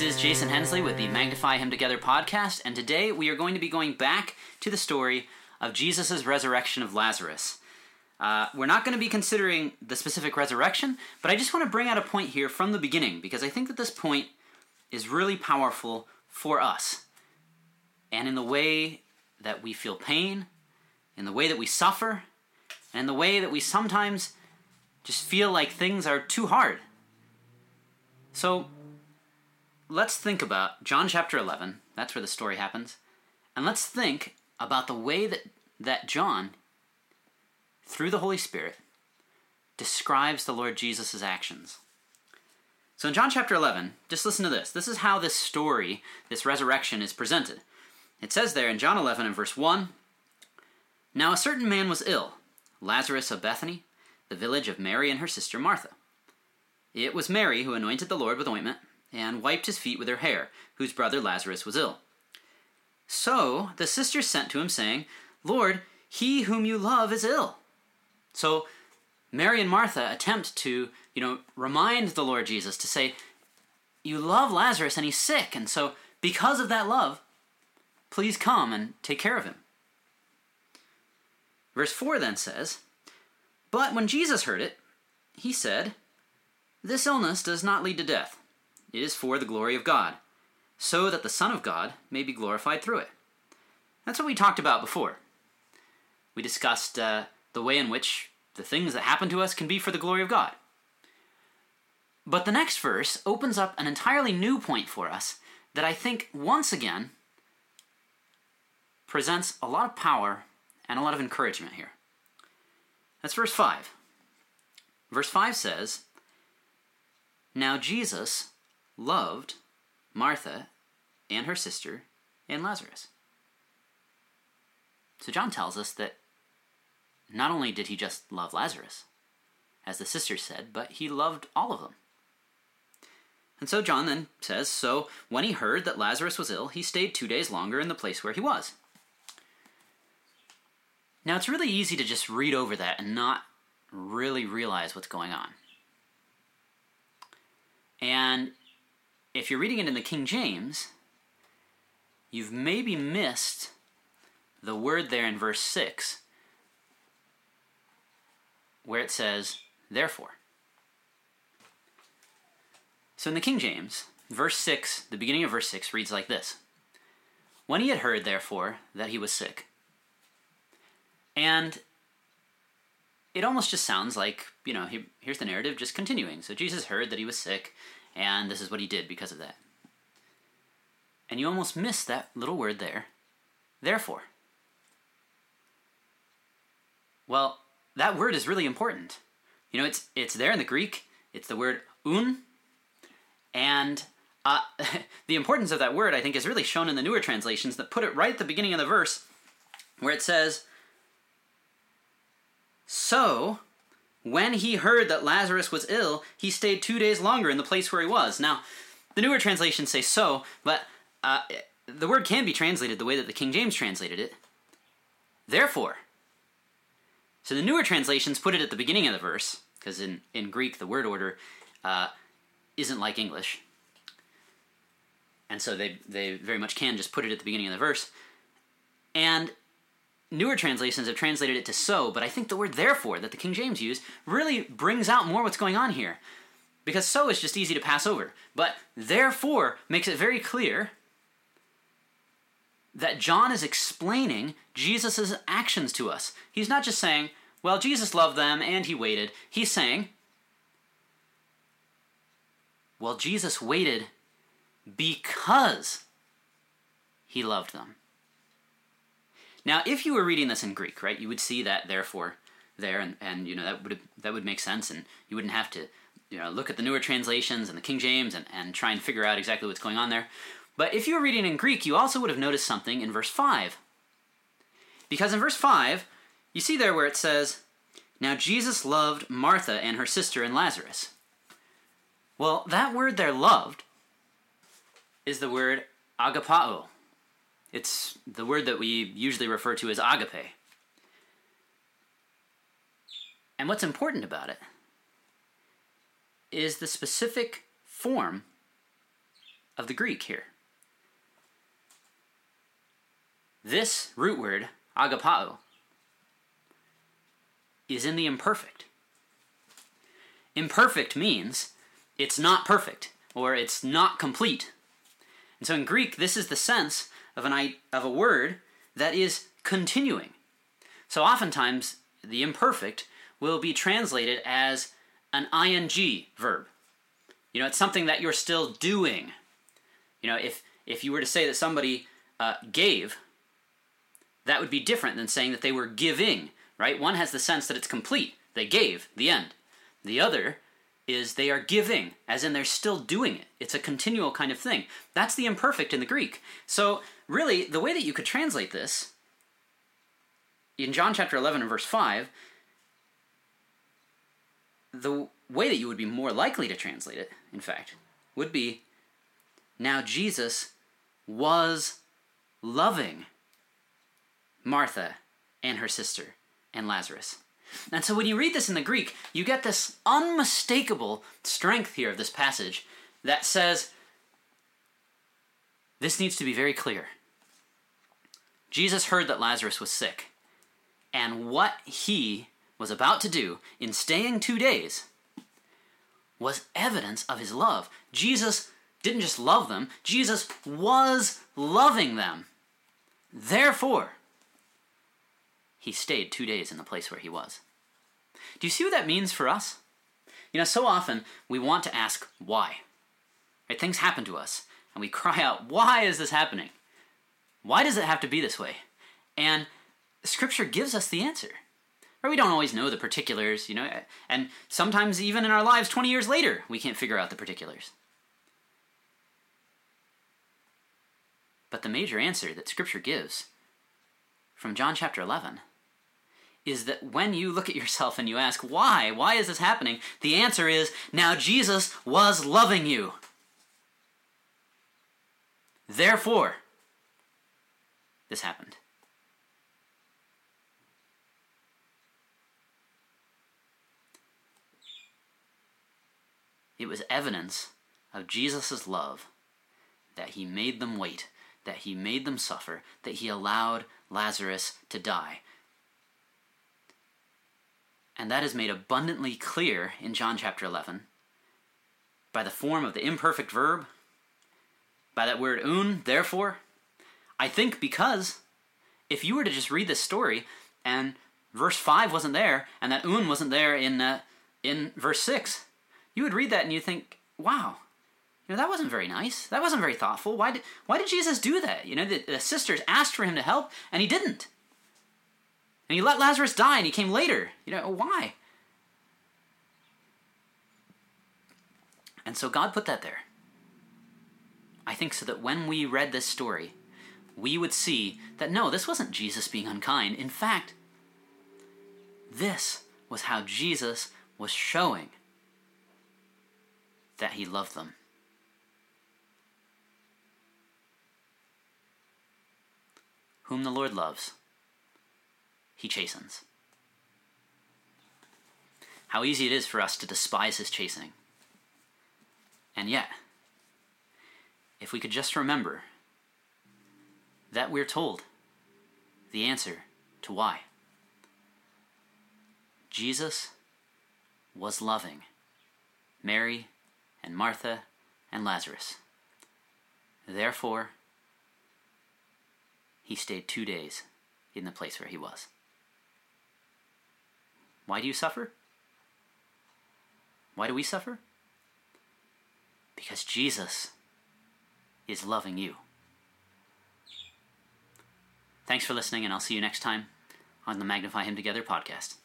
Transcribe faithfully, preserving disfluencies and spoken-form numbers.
This is Jason Hensley with the Magnify Him Together podcast, and today we are going to be going back to the story of Jesus' resurrection of Lazarus. Uh, we're not going to be considering the specific resurrection, but I just want to bring out a point here from the beginning, because I think that this point is really powerful for us, and in the way that we feel pain, in the way that we suffer, and in the way that we sometimes just feel like things are too hard. So, let's think about John chapter eleven, that's where the story happens, and let's think about the way that, that John, through the Holy Spirit, describes the Lord Jesus' actions. So in John chapter eleven, just listen to this. This is how this story, this resurrection, is presented. It says there in John eleven and verse one, "Now a certain man was ill, Lazarus of Bethany, the village of Mary and her sister Martha. It was Mary who anointed the Lord with ointment, and wiped his feet with her hair, whose brother Lazarus was ill. So the sisters sent to him, saying, 'Lord, he whom you love is ill.'" So Mary and Martha attempt to, you know, remind the Lord Jesus to say, "You love Lazarus and he's sick, and so because of that love, please come and take care of him." Verse four then says, "But when Jesus heard it, he said, 'This illness does not lead to death. It is for the glory of God, so that the Son of God may be glorified through it.'" That's what we talked about before. We discussed uh, the way in which the things that happen to us can be for the glory of God. But the next verse opens up an entirely new point for us that I think, once again, presents a lot of power and a lot of encouragement here. That's verse five. Verse five says, "Now Jesus loved Martha and her sister and Lazarus." So John tells us that not only did he just love Lazarus, as the sisters said, but he loved all of them. And so John then says, "So when he heard that Lazarus was ill, he stayed two days longer in the place where he was." Now it's really easy to just read over that and not really realize what's going on. And if you're reading it in the King James, you've maybe missed the word there in verse six, where it says, "therefore." So in the King James, verse six, the beginning of verse six reads like this: "When he had heard, therefore, that he was sick." And it almost just sounds like, you know, he, here's the narrative just continuing. So Jesus heard that he was sick, and this is what he did because of that. And you almost miss that little word there, "therefore." Well, that word is really important. You know, it's it's there in the Greek. It's the word un. And uh, the importance of that word, I think, is really shown in the newer translations that put it right at the beginning of the verse, where it says, "So when he heard that Lazarus was ill, he stayed two days longer in the place where he was." Now, the newer translations say "so," but uh, the word can be translated the way that the King James translated it, "therefore." So the newer translations put it at the beginning of the verse, because in, in Greek the word order uh, isn't like English. And so they, they very much can just put it at the beginning of the verse. And newer translations have translated it to "so," but I think the word "therefore" that the King James used really brings out more what's going on here. Because "so" is just easy to pass over. But "therefore" makes it very clear that John is explaining Jesus' actions to us. He's not just saying, well, Jesus loved them and he waited. He's saying, well, Jesus waited because he loved them. Now, if you were reading this in Greek, right, you would see that "therefore" there, and, and you know that would that would make sense, and you wouldn't have to, you know, look at the newer translations and the King James and, and try and figure out exactly what's going on there. But if you were reading in Greek, you also would have noticed something in verse five. Because in verse five, you see there where it says, "Now Jesus loved Martha and her sister and Lazarus." Well, that word there, "loved," is the word agapao. It's the word that we usually refer to as agape. And what's important about it is the specific form of the Greek here. This root word, agapao, is in the imperfect. Imperfect means it's not perfect, or it's not complete. And so in Greek, this is the sense of an of a word that is continuing. So oftentimes, the imperfect will be translated as an ing verb. You know, it's something that you're still doing. You know, if, if you were to say that somebody uh, gave, that would be different than saying that they were giving, right? One has the sense that it's complete. They gave, the end. The other is they are giving, as in they're still doing it. It's a continual kind of thing. That's the imperfect in the Greek. So really, the way that you could translate this, in John chapter eleven and verse five, the way that you would be more likely to translate it, in fact, would be, now Jesus was loving Martha and her sister and Lazarus. And so when you read this in the Greek, you get this unmistakable strength here of this passage that says, this needs to be very clear. Jesus heard that Lazarus was sick, and what he was about to do in staying two days was evidence of his love. Jesus didn't just love them, Jesus was loving them. Therefore, he stayed two days in the place where he was. Do you see what that means for us? You know, so often we want to ask why. Right? Things happen to us, and we cry out, why is this happening? Why does it have to be this way? And Scripture gives us the answer. Right? We don't always know the particulars, you know, and sometimes even in our lives twenty years later, we can't figure out the particulars. But the major answer that Scripture gives from John chapter eleven is that when you look at yourself and you ask, why? Why is this happening? The answer is, now Jesus was loving you. Therefore, this happened. It was evidence of Jesus' love that he made them wait, that he made them suffer, that he allowed Lazarus to die. And that is made abundantly clear in John chapter eleven by the form of the imperfect verb, by that word un, therefore. I think because if you were to just read this story and verse five wasn't there and that un wasn't there in uh, in verse six, you would read that and you think, wow, you know, that wasn't very nice. That wasn't very thoughtful. Why did, why did Jesus do that? You know, the, the sisters asked for him to help, and he didn't. And he let Lazarus die, and he came later. You know, why? And so God put that there. I think so that when we read this story, we would see that no, this wasn't Jesus being unkind. In fact, this was how Jesus was showing that he loved them. Whom the Lord loves, he chastens. How easy it is for us to despise his chastening. And yet, if we could just remember that we're told the answer to why. Jesus was loving Mary and Martha and Lazarus. Therefore, he stayed two days in the place where he was. Why do you suffer? Why do we suffer? Because Jesus is loving you. Thanks for listening, and I'll see you next time on the Magnify Him Together podcast.